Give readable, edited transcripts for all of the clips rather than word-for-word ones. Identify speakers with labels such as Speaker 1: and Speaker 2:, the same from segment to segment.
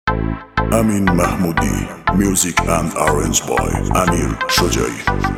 Speaker 1: Amin Mahmoudi, music and arranged by Amir Shojai.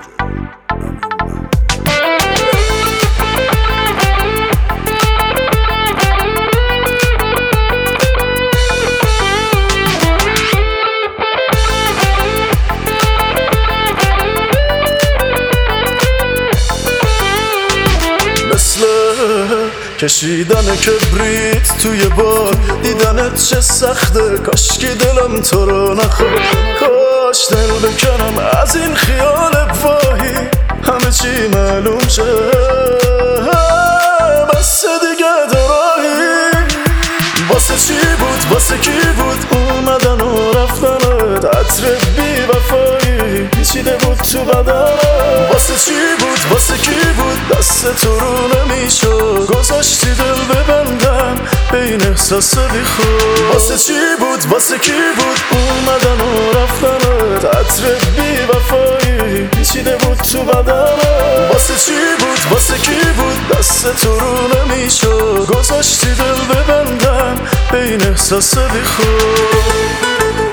Speaker 2: کشیدن کبریت توی بار، دیدنت چه سخته، کاش که دلم تو رو نخواد. کاش دل بکنم از این خیال واهی، همه چی معلوم شه، بس دیگه دراهی. واسه چی بود، واسه کی بود اومدن و رفتنت، عطر بی وفایی پیچیده بود تو بدنت. واسه چی بود، واسه کی بود دست تو رو نمیشد، گذاشتی دل ببندم بین احساس بی خود. واسه چی بود، واسه کی بود اومدن و رفتنت، عطر بی وفایی پیچیده بود تو بدنت. واسه چی بود، واسه کی بود دست تو رو نمیشد، گذاشتی دل ببندم بین احساس بی خود.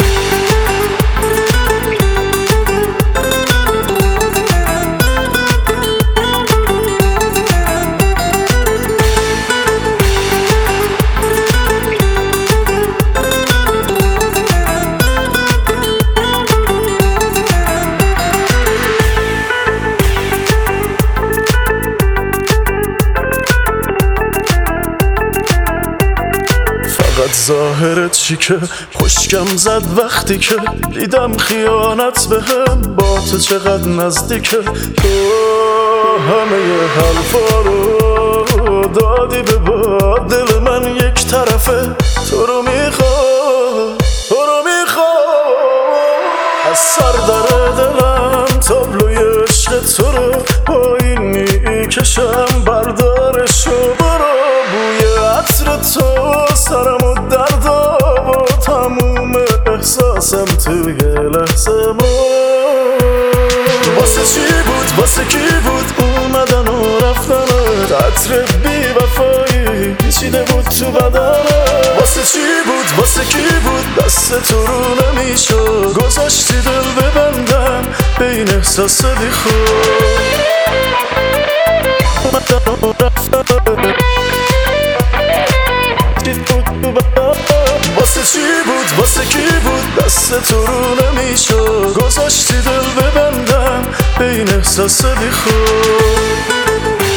Speaker 2: ظاهرت چی که خشکم زد وقتی که دیدم خیانت بهم با تو چقدر نزدیکه. تو همه حرفا رو دادی به باد، دل من یک طرفه تو رو میخواد، تو رو میخواد. از سر در دلم تابلوی عشق تو رو با این میکشم، بردارش و برو. بوی عطر تو سرمو درد و تموم احساسم توی لحظه بود. واسه چی بود، واسه کی بود اومدن و رفتنت، عطر بی وفایی پیچیده بود تو بدنت. واسه چی بود، واسه کی بود دست تو رو نمیشد، گذاشتی دل ببندم بین احساس بی خود. واسه چی بود، واسه کی بود دست تو رو نمیشد، گذاشتی دل ببندم بین احساس بی خود.